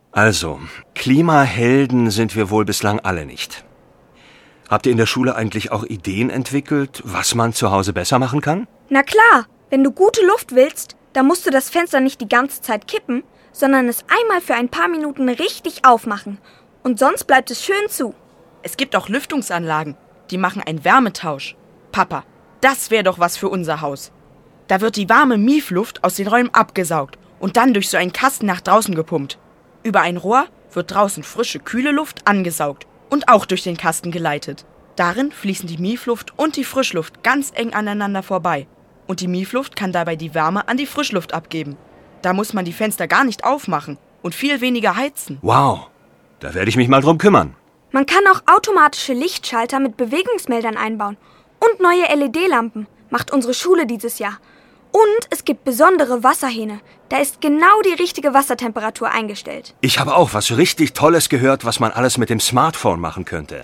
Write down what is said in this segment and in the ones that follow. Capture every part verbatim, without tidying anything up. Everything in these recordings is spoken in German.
Also, Klimahelden sind wir wohl bislang alle nicht. Habt ihr in der Schule eigentlich auch Ideen entwickelt, was man zu Hause besser machen kann? Na klar, wenn du gute Luft willst, dann musst du das Fenster nicht die ganze Zeit kippen, sondern es einmal für ein paar Minuten richtig aufmachen. Und sonst bleibt es schön zu. Es gibt auch Lüftungsanlagen, die machen einen Wärmetausch. Papa, das wäre doch was für unser Haus. Da wird die warme Miefluft aus den Räumen abgesaugt und dann durch so einen Kasten nach draußen gepumpt. Über ein Rohr wird draußen frische, kühle Luft angesaugt und auch durch den Kasten geleitet. Darin fließen die Miefluft und die Frischluft ganz eng aneinander vorbei. Und die Miefluft kann dabei die Wärme an die Frischluft abgeben. Da muss man die Fenster gar nicht aufmachen und viel weniger heizen. Wow, da werde ich mich mal drum kümmern. Man kann auch automatische Lichtschalter mit Bewegungsmeldern einbauen. Und neue L E D-Lampen macht unsere Schule dieses Jahr. Und es gibt besondere Wasserhähne. Da ist genau die richtige Wassertemperatur eingestellt. Ich habe auch was richtig Tolles gehört, was man alles mit dem Smartphone machen könnte.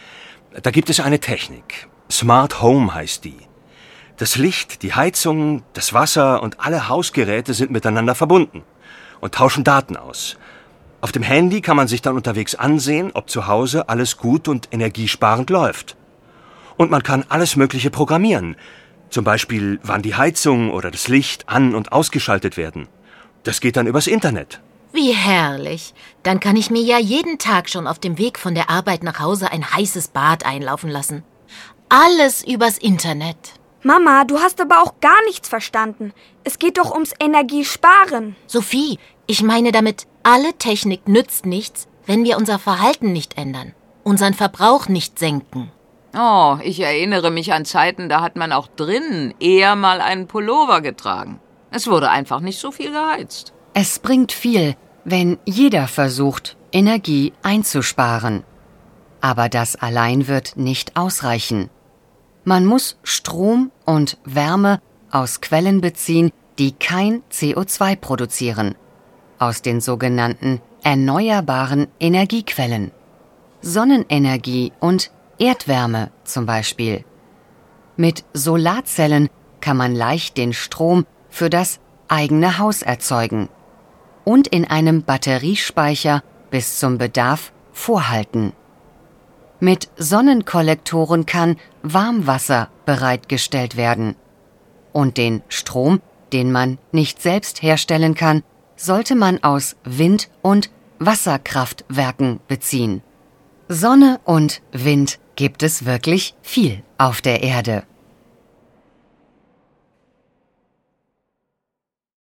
Da gibt es eine Technik. Smart Home heißt die. Das Licht, die Heizung, das Wasser und alle Hausgeräte sind miteinander verbunden und tauschen Daten aus. Auf dem Handy kann man sich dann unterwegs ansehen, ob zu Hause alles gut und energiesparend läuft. Und man kann alles Mögliche programmieren. Zum Beispiel, wann die Heizung oder das Licht an- und ausgeschaltet werden. Das geht dann übers Internet. Wie herrlich. Dann kann ich mir ja jeden Tag schon auf dem Weg von der Arbeit nach Hause ein heißes Bad einlaufen lassen. Alles übers Internet. Mama, du hast aber auch gar nichts verstanden. Es geht doch ums Energiesparen. Sophie, ich meine damit, alle Technik nützt nichts, wenn wir unser Verhalten nicht ändern, unseren Verbrauch nicht senken. Oh, ich erinnere mich an Zeiten, da hat man auch drinnen eher mal einen Pullover getragen. Es wurde einfach nicht so viel geheizt. Es bringt viel, wenn jeder versucht, Energie einzusparen. Aber das allein wird nicht ausreichen. Man muss Strom und Wärme aus Quellen beziehen, die kein C O zwei produzieren. Aus den sogenannten erneuerbaren Energiequellen. Sonnenenergie und Erdwärme zum Beispiel. Mit Solarzellen kann man leicht den Strom für das eigene Haus erzeugen und in einem Batteriespeicher bis zum Bedarf vorhalten. Mit Sonnenkollektoren kann Warmwasser bereitgestellt werden. Und den Strom, den man nicht selbst herstellen kann, sollte man aus Wind- und Wasserkraftwerken beziehen. Sonne und Wind gibt es wirklich viel auf der Erde.